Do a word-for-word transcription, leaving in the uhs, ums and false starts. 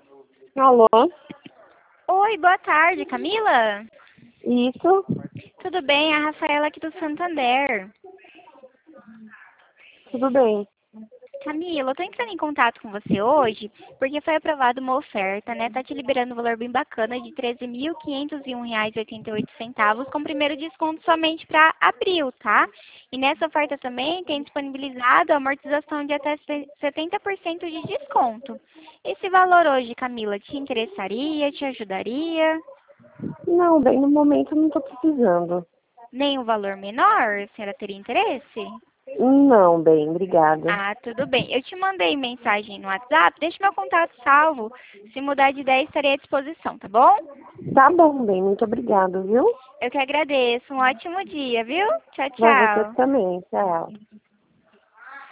Alô? Oi, boa tarde, Camila? Isso? Tudo bem? A Rafaela aqui do Santander. Tudo bem. Camila, eu tô entrando em contato com você hoje porque foi aprovada uma oferta, né? Tá te liberando um valor bem bacana de treze mil quinhentos e um reais e oitenta e oito centavos, com primeiro desconto somente para abril, tá? E nessa oferta também tem disponibilizado a amortização de até setenta por cento de desconto. Esse valor hoje, Camila, te interessaria, te ajudaria? Não, bem, no momento eu não tô precisando. Nem um valor menor? A senhora teria interesse? Não, bem, obrigada. Ah, tudo bem. Eu te mandei mensagem no WhatsApp, deixa meu contato salvo. Se mudar de ideia, estarei à disposição, tá bom? Tá bom, bem, muito obrigada, viu? Eu que agradeço. Um ótimo dia, viu? Tchau, Pra você tchau. também, tchau.